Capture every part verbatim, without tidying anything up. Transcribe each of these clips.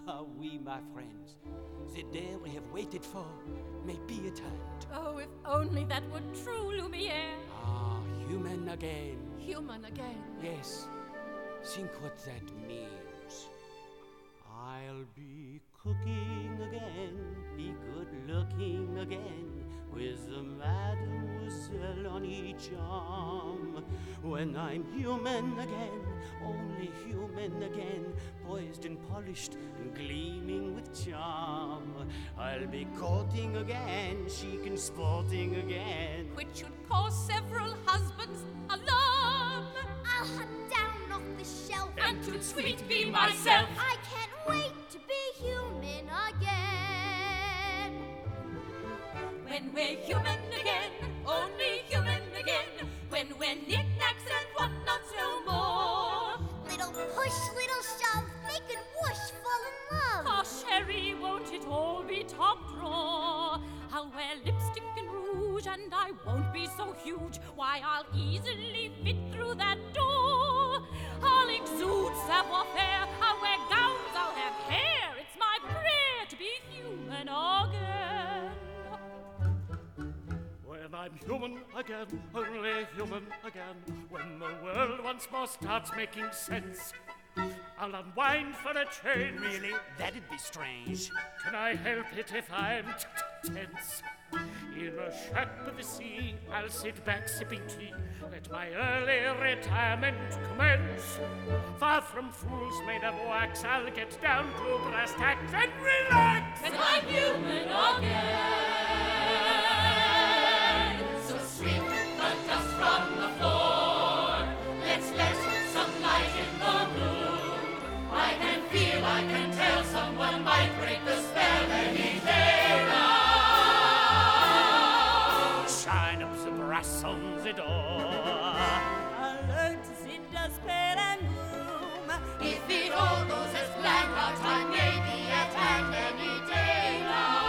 Ah, we, my friends, the day we have waited for may be at hand. Oh, if only that were true, Lumiere. Ah, human again. Human again. Yes, think what that means. I'll be cooking again, be good-looking again, with the mademoiselle on each arm. When I'm human again, only human again, poised and polished and gleaming with charm. I'll be courting again, chic and sporting again, which should cause several husbands alarm. I'll hunt down off the shelf and to sweet be myself. I can't wait to be human again. When we're human again, only human again, when we're knickknacks and whatnots no more. Little push, little shove, they can whoosh, fall in love. Oh, Sherry, won't it all be top drawer? I'll wear lipstick and rouge, and I won't be so huge. Why, I'll easily fit through that door. I'll exude savoir-faire, I'll wear gowns, I'll have hair. It's my prayer to be human again. When I'm human again, only human again, when the world once more starts making sense, I'll unwind for a change. Really? That'd be strange. Can I help it if I'm tense? In a shack by the sea, I'll sit back sipping tea. Let my early retirement commence. Far from fools made of wax, I'll get down to brass tacks and relax. When I'm human again, so sweep the dust from the floor. Let's let some light in the room. I can feel, I can tell, someone might break the spell any day now. Shine up the brass on the door. I learned to sit as pale and gloom. If it all goes as planned, our time may be at hand any day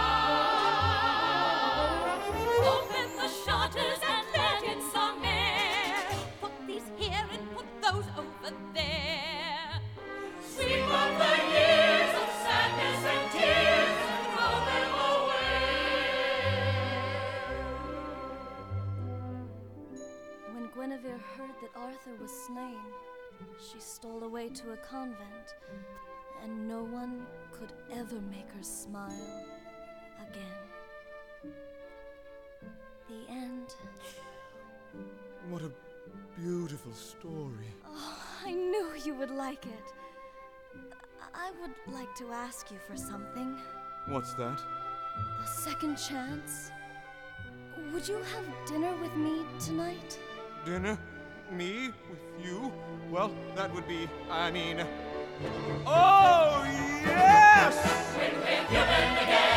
now. Open the shutters and let in some air. Put these here and put those over there. Sweep up the years of sadness and tears and throw them away. When Guinevere heard that Arthur was slain, she stole away to a convent, and no one could ever make her smile again. The end. What a beautiful story. Oh, I knew you would like it. I would like to ask you for something. What's that? A second chance? Would you have dinner with me tonight? Dinner? Me? With you? Well, that would be, I mean... Oh, yes! When we're human again.